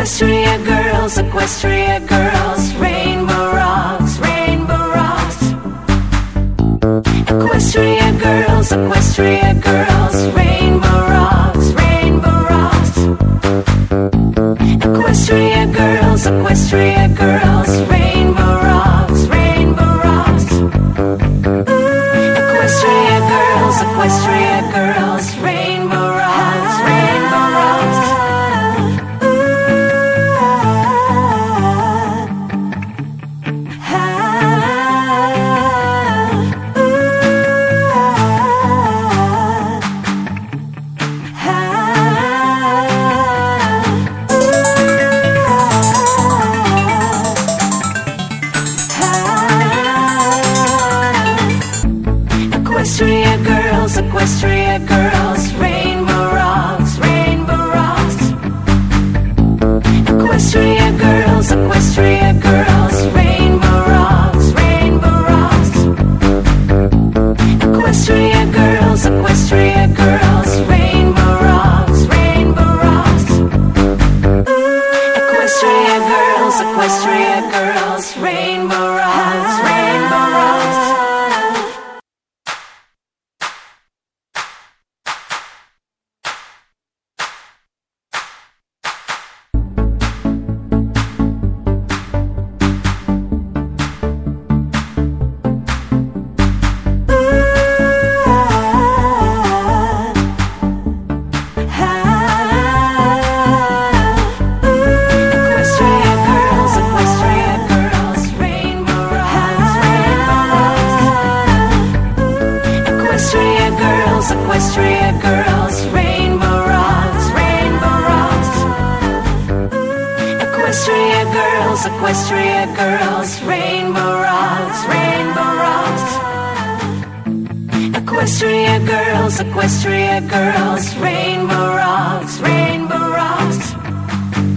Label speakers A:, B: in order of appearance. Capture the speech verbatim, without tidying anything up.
A: Equestria girls, Equestria girls, rainbow rocks, rainbow rocks. Equestria girls, Equestria girls, rainbow rocks, rainbow rocks. Equestria girls, Equestria girls, rainbow rocks, rainbow rocks. Equestria girls, Equestria girls, rainbow rocks, rainbow rocks. Equestria girls, Equestria girls, rainbow rocks, rainbow rocks. Equestria girls, Equestria girls, rainbow rocks, rainbow rocks. Equestria girls, Equestria girls, rainbow rocks, rainbow rocks. Equestria girls, Equestria girls, rainbow rocks, rainbow rocks. Equestria girls, rainbow rocks, rainbow rocks. Equestria girls, Equestria girls, rainbow rocks, rainbow rocks. Equestria girls, Equestria girls, rainbow rocks, rainbow rocks.